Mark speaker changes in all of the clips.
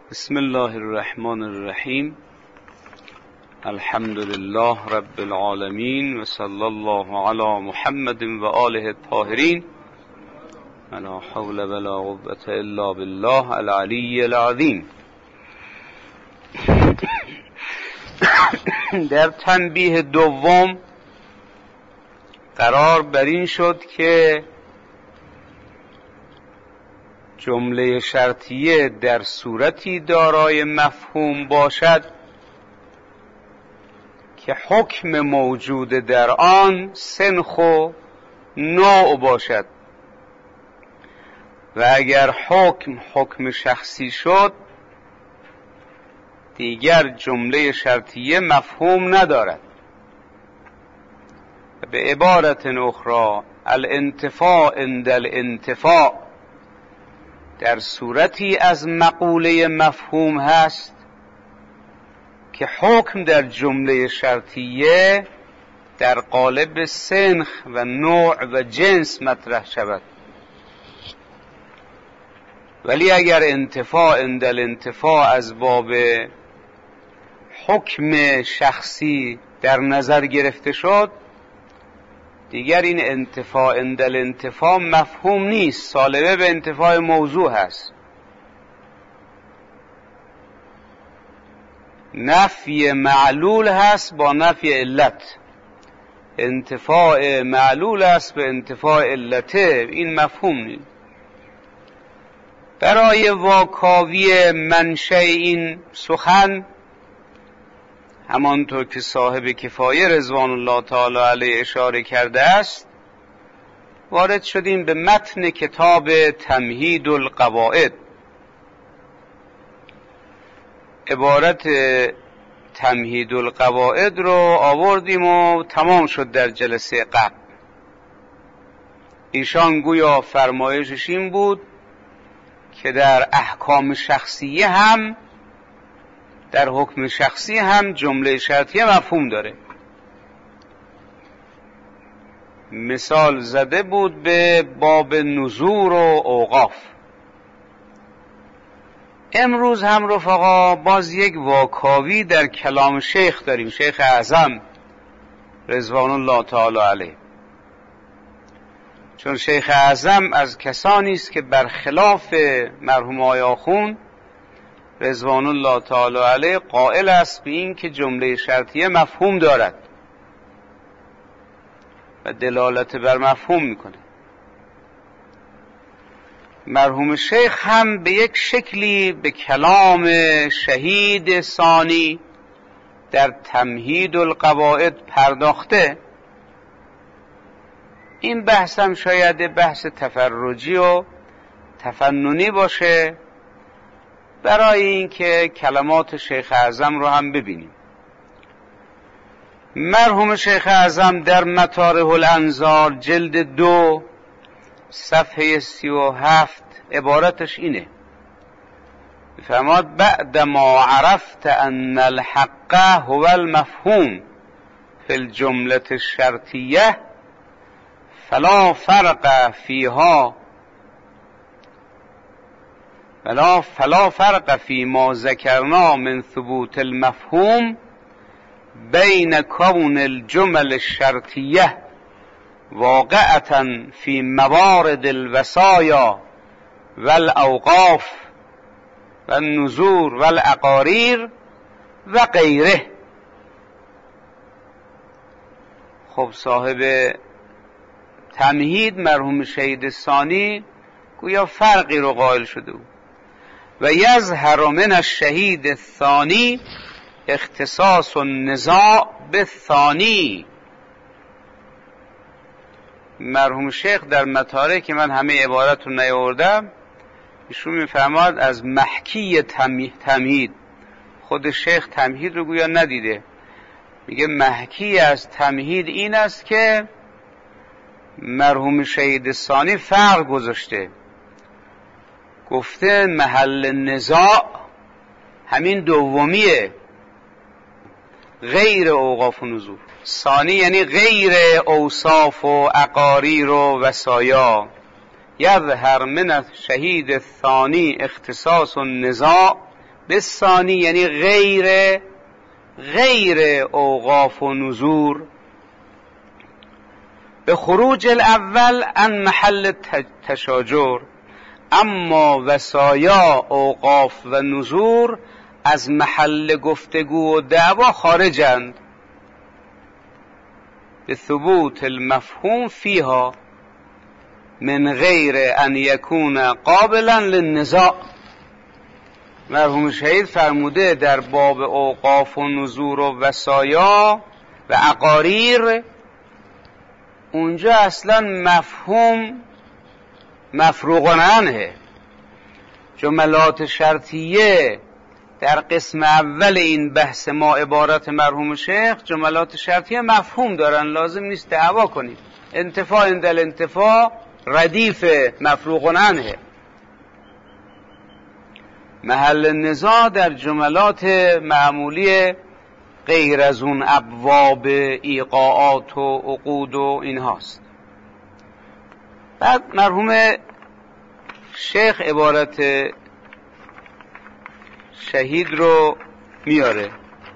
Speaker 1: بسم الله الرحمن الرحیم. الحمد لله رب العالمین و صلی الله علی محمد و آله الطاهرین. لا حول ولا قوة الا بالله العلی العظیم. در تنبیه دوم قرار بر این شد که جمله شرطیه در صورتی دارای مفهوم باشد که حکم موجود در آن سنخ و نوع باشد و اگر حکم شخصی شد دیگر جمله شرطیه مفهوم ندارد. به عبارت اخرى الانتفاع عند الانتفاع در صورتی از مقوله مفهوم هست که حکم در جمله شرطیه در قالب سنخ و نوع و جنس مطرح شود، ولی اگر انتفاع عند الانتفاع از باب حکم شخصی در نظر گرفته شد دیگر این انتفاع عند الانتفاع مفهوم نیست، سالبه به انتفاع موضوع هست. نفی معلول هست با نفی علت، انتفاع معلول هست به انتفاع علته، این مفهوم نیست. برای واکاوی منشأ این سخن همانطور که صاحب کفایه رضوان الله تعالی علیه اشاره کرده است وارد شدیم به متن کتاب تمهید القواعد. عبارت تمهید القواعد رو آوردیم و تمام شد در جلسه قبل. ایشان گویا فرمایشش این بود که در احکام شخصیه هم در حکم شخصی هم جمله شرطیه مفهوم داره. مثال زده بود به باب نذور و اوقاف. امروز هم رفقا باز یک واکاوی در کلام شیخ داریم، شیخ اعظم رضوان الله تعالی علیه. چون شیخ اعظم از کسانی است که برخلاف مرحوم آقای آخوند رضوان الله تعالی علیه قائل است به این که جمله شرطیه مفهوم دارد و دلالت بر مفهوم میکنه. مرحوم شیخ هم به یک شکلی به کلام شهید ثانی در تمهید القواعد پرداخته. این بحث هم شاید بحث تفرجی و تفننی باشه برای اینکه کلمات شیخ اعظم رو هم ببینیم. مرحوم شیخ اعظم در مطارح الانظار جلد 2 صفحه 37 عبارتش اینه، فرماد بعد ما عرفت ان الحق هو المفهوم فی الجمله الشرطیه فلا فرق فیها فلا فرق فی ما ذکرنا من ثبوت المفهوم بین کون الجمل الشرطیه واقعة فی موارد الوصایا والاوقاف والنذور والاقاریر و غیره. خب صاحب تمهید مرحوم شهید ثانی گویا فرقی رو قائل شده بود و یظهر من الشهید الثانی اختصاص النزاع بالثانی. مرحوم شیخ در مطالعه که من همه عبارت رو نیاوردم ایشون میفرماد از محکی تمهید، خود شیخ تمهید رو گویا ندیده، میگه محکی از تمهید این است که مرحوم شهید ثانی فرق گذاشته، گفته محل نزاع همین دومیه غیر اوقاف و نذور. ثانی یعنی غیر اوصاف و اقاریر و وصایا. یظهر من الشهید الثانی اختصاص النزاع به ثانی یعنی غیر اوقاف و نذور، به خروج الاول عن محل تشاجر، اما وصایا اوقاف و نذور از محل گفتگو و دعوا خارجند، به ثبوت المفهوم فیها من غیر ان یکون قابلا للنزاع. مرحوم شهید فرموده در باب اوقاف و نذور و وصایا و عقاریر اونجا اصلا مفهوم مفروغ عنه. جملات شرطیه در قسم اول این بحث ما عبارت مرحوم شیخ جملات شرطیه مفهوم دارن، لازم نیست دعوا کنید. انتفاع اندل انتفاع ردیف مفروغ عنه. محل نزاع در جملات معمولی غیر از اون ابواب ایقاعات و عقود و این هاست. بعد مرحوم شیخ عبارت شهید رو میاره.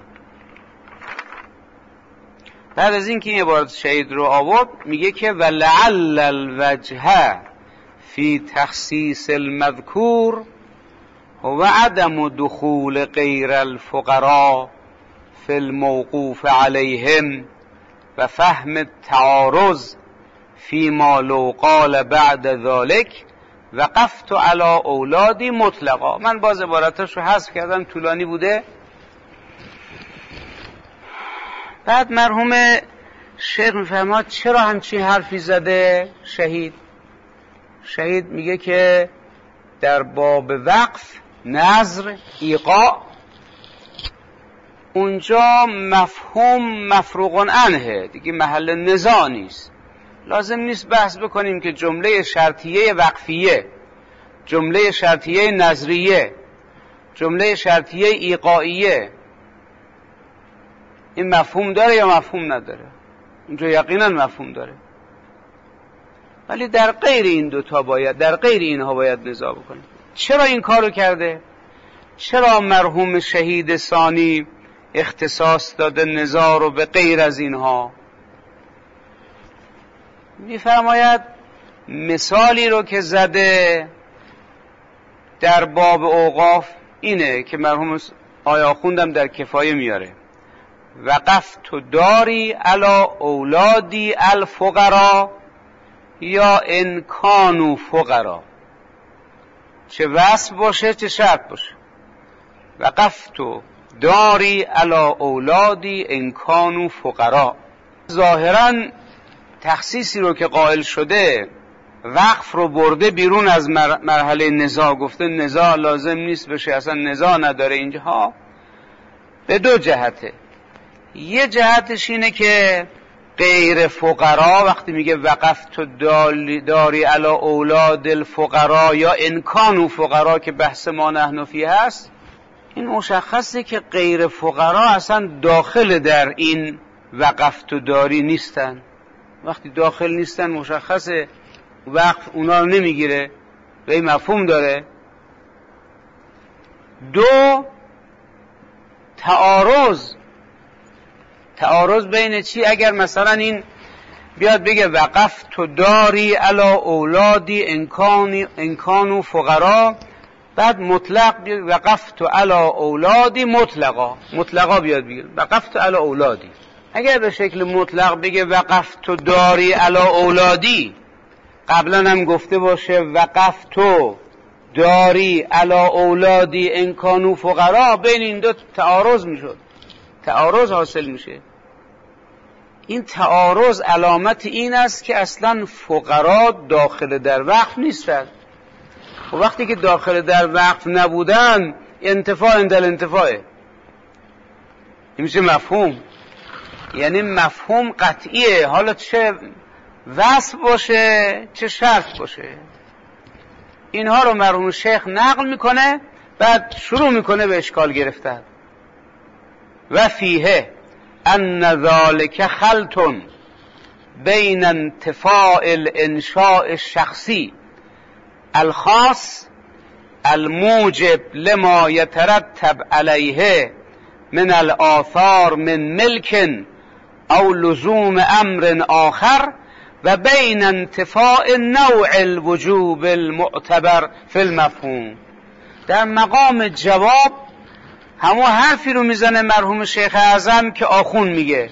Speaker 1: بعد از اینکه این عبارت شهید رو آورد میگه که ولعل الوجه فی تخصیص المذکور و عدم دخول غیر الفقراء فی الموقوف علیهم و فهم التعارض فیما لو قال بعد ذلك وقفت علی اولادی مطلقا. من باز عبارتش رو حذف کردم، طولانی بوده. بعد مرحوم شیخ میفرماد چرا همچین حرفی زده شهید میگه که در باب وقف، نذر، ایقاع اونجا مفهوم مفروغ عنه دیگه، محل نزاع نیست. لازم نیست بحث بکنیم که جمله شرطیه وقفیه، جمله شرطیه نظریه، جمله شرطیه ایقاعیه این مفهوم داره یا مفهوم نداره. اونجا یقینا مفهوم داره، ولی در غیر این دوتا باید، در غیر اینها باید نزاع بکنیم. چرا این کارو کرده؟ چرا مرحوم شهید ثانی اختصاص داده نزاع رو به غیر از اینها؟ میفرماید مثالی رو که زده در باب اوقاف اینه که مرحوم آیا خوندم در کفایه میاره: وقفت داری علی اولادی الفقراء یا ان کانوا فقراء، چه وصف باشه چه شرط باشه. وقفت داری علی اولادی ان کانوا فقراء، ظاهراً تخصیصی رو که قائل شده وقف رو برده بیرون از مرحله نزاع، گفته نزاع لازم نیست بشه، اصلا نزاع نداره اینجا. به دو جهته. یه جهتش اینه که غیر فقرا وقتی میگه وقفت داری علی اولاد الفقرا یا انکانو فقرا که بحث ما نحن فیه هست، این مشخصه که غیر فقرا اصلا داخل در این وقفت داری نیستن. وقتی داخل نیستن مشخصه وقف اونا رو نمیگیره و این مفهوم داره. دو، تعارض بین چی؟ اگر مثلا این بیاد بگه وقفت داری علی اولادی انکانو فقرا، بعد مطلق وقفت علی اولادی مطلقا بیاد بگه وقفت علی اولادی. اگر به شکل مطلق بگه وقفت داری علی اولادی، قبلا هم گفته باشه وقفت داری علی اولادی انکانو فقرا، بین این دو تعارض میشد، تعارض حاصل میشه. این تعارض علامت این است که اصلا فقرا داخل در وقف نیستند. و وقتی که داخل در وقف نبودن انتفاع اندل انتفاعه، این میشه مفهوم. یعنی مفهوم قطعیه، حالا چه وصف باشه چه شرط باشه. اینها رو مرحوم شیخ نقل میکنه، بعد شروع میکنه به اشکال گرفتن. و فیه ان ذالک خلط بین انتفاع الانشاء الشخصی الخاص الموجب لما يترتب علیه من الآثار من ملک او لزوم امر آخر و بین انتفاء نوع الوجوب المعتبر فی المفهوم. در مقام جواب همون حرفی رو میزنه مرحوم شیخ اعظم که آخون میگه.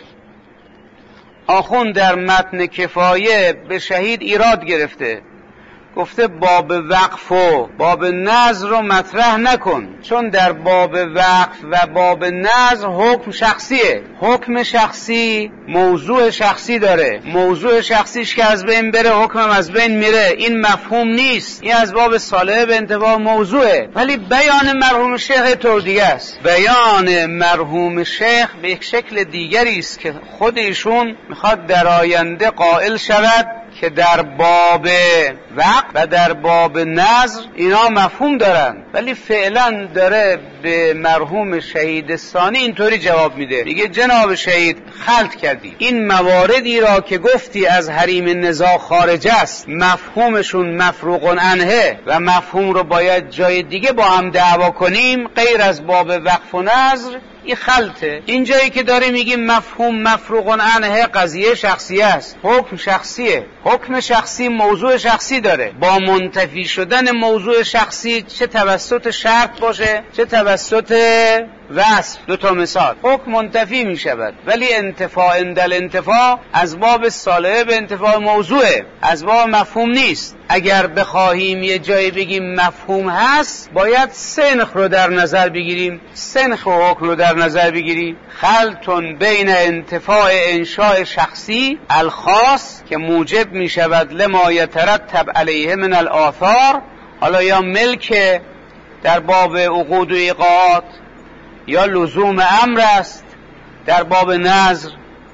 Speaker 1: آخون در متن کفایه به شهید ایراد گرفته، گفته باب وقف و باب نظر رو مطرح نکن، چون در باب وقف و باب نظر حکم شخصیه. حکم شخصی موضوع شخصی داره، موضوع شخصیش که از بین بره حکمم از بین میره، این مفهوم نیست، این از باب صالح به انتفاع موضوعه. ولی بیان مرحوم شیخ طور دیگه است. بیان مرحوم شیخ به یک شکل دیگری است که خود ایشون میخواد در آینده قائل شود که در باب وقت و در باب نظر اینا مفهوم دارن، ولی فعلا داره به مرحوم شهید ثانی اینطوری جواب میده، میگه جناب شهید خلط کردی، این مواردی را که گفتی از حریم نزاع خارج است مفهومشون مفروغ عنه و مفهوم رو باید جای دیگه با هم دعوا کنیم غیر از باب وقف و نظر، این خلطه. این جایی که داره میگیم مفهوم مفروغ عنه قضیه شخصی است، حکم شخصیه، حکم شخصی موضوع شخصی داره، با منتفی شدن موضوع شخصی چه توسط شرط باشه چه توسط وصف، دو تا مثال، حکم منتفی می شود، ولی انتفاع اندل انتفاع از باب صالح به انتفاع موضوعه، از باب مفهوم نیست. اگر بخواهیم یه جایی بگیم مفهوم هست باید سنخ رو در نظر بگیریم، سنخ و حکم رو در نظر بگیریم. خلطون بین انتفاع انشاء شخصی الخاص که موجب می شود لما یترتب علیه من الآثار، حالا یا ملک در باب عقود و ایقاعات یا لزوم امر است در باب نظر،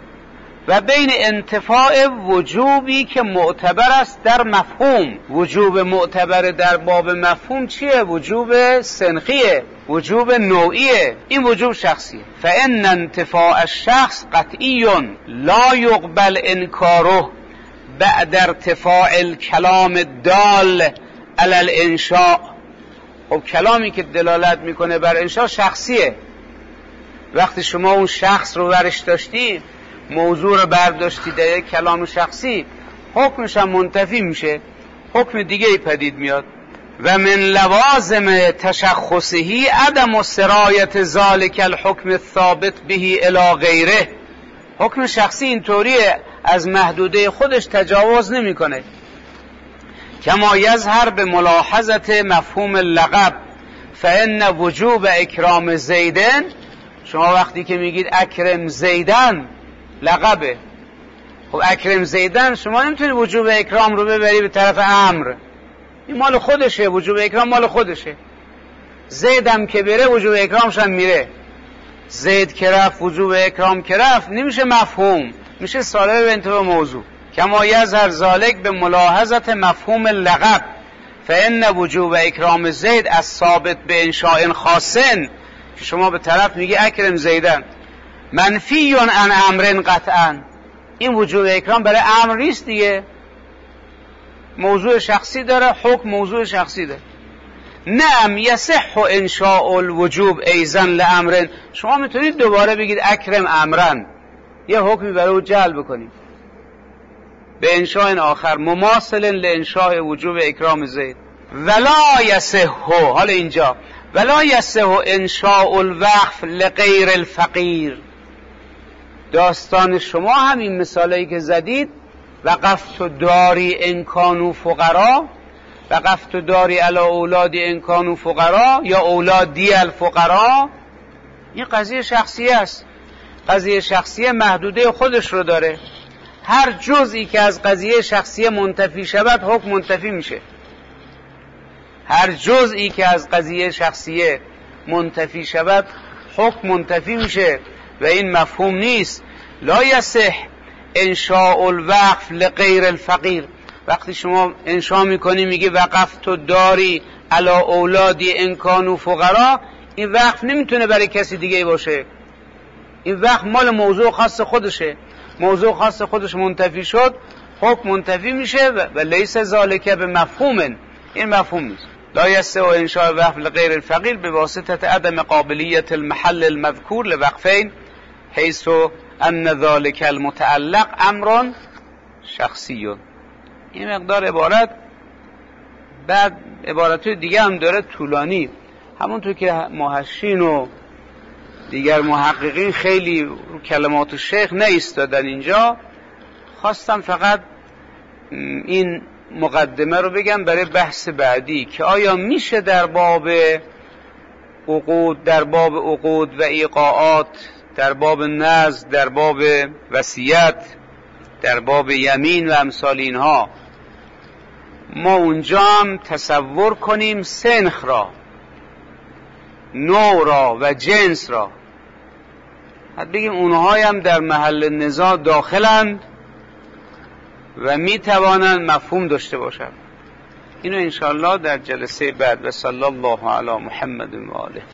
Speaker 1: و بین انتفاع وجوبی که معتبر است در مفهوم. وجوب معتبر در باب مفهوم چیه؟ وجوب سنخیه، وجوب نوعیه، این وجوب شخصیه. فان انتفاع الشخص قطعی لا یقبل انکاره بعد ارتفاع الکلام الدال علی الانشاء. خب کلامی که دلالت میکنه بر انشاء شخصیه، وقتی شما اون شخص رو ورش داشتی، موضوع رو برداشتی در یک کلام شخصی، حکمش هم منتفی میشه، حکم دیگه ای پدید میاد. و من لوازم تشخصهی عدم سرایت ذالک الحکم الثابت به الی غیره. حکم شخصی اینطوریه، از محدوده خودش تجاوز نمیکنه. کما یظهر به ملاحظت مفهوم اللقب فان وجوب اکرام زیدن. شما وقتی که میگید اکرم زیدن لقبه، خب اکرم زیدن شما نمیتونی وجوب اکرام رو ببری به طرف امر، این مال خودشه، وجوب اکرام مال خودشه. زیدم که بره وجوب اکرامش هم میره، زید که رفت وجوب اکرام که رفت، نمیشه مفهوم، میشه صالح به انتفاع موضوع. کما یظهر ذالک به ملاحظت مفهوم اللقب فان وجوب اکرام زید از ثابت به انشاء خاصن، که شما به طرف میگی اکرم زیدن، منفی عن امر قطعا، این وجوب اکرام برای امر نیست دیگه، موضوع شخصی داره، حکم موضوع شخصی داره. نعم یصح انشاء الوجوب ایضا لامر، شما میتونید دوباره بگید اکرم امرن، یه حکمی برای او جلب بکنید به انشاء آخر مماثل لانشاء وجوب اکرام زید. ولا یصح، حالا اینجا ولا یصح انشاء الوقف لغیر الفقیر. داستان شما همین مثالایی که زدید، وقفت داری انکانو فقرا، وقفت داری علی اولادی انکانو فقرا یا اولادی الفقرا، این قضیه شخصیه است. قضیه شخصیه محدوده خودش رو داره، هر جزئی که از قضیه شخصیه منتفی شود حکم منتفی میشه، هر جزئی که از قضیه شخصیه منتفی شود حکم منتفی میشه و این مفهوم نیست. لا یصح انشاء الوقف لغیر الفقیر. وقتی شما انشاء میکنی میگی وقفت داری علی اولادی انکانو فقرا، این وقف نمیتونه برای کسی دیگه باشه، این وقف مال موضوع خاص خودشه، موضوع خاص خودش منتفی شد حکم منتفی میشه و لیس ذالک به مفهوم، این مفهوم نیست. لا یستوی انشاء وقف لغیر الفقیر به واسطه عدم قابلیت المحل المذکور لوقفین حیث ان ذلك المتعلق امر شخصی. این مقدار عبارت، بعد عبارت دیگه هم داره طولانی، همونطور که محشین و دیگر محققین خیلی رو کلمات شیخ نایستادن. اینجا خواستم فقط این مقدمه رو بگم برای بحث بعدی که آیا میشه در باب عقود و ایقاعات، در باب نذر، در باب وصیت، در باب یمین و امثال اینها ما اونجا هم تصور کنیم سنخ را، نوع را و جنس را، حد بگیم اونها هم در محل نزاع داخلند و می توانند مفهوم داشته باشند. اینو انشاءالله در جلسه بعد. و صلی الله علی محمد و آله.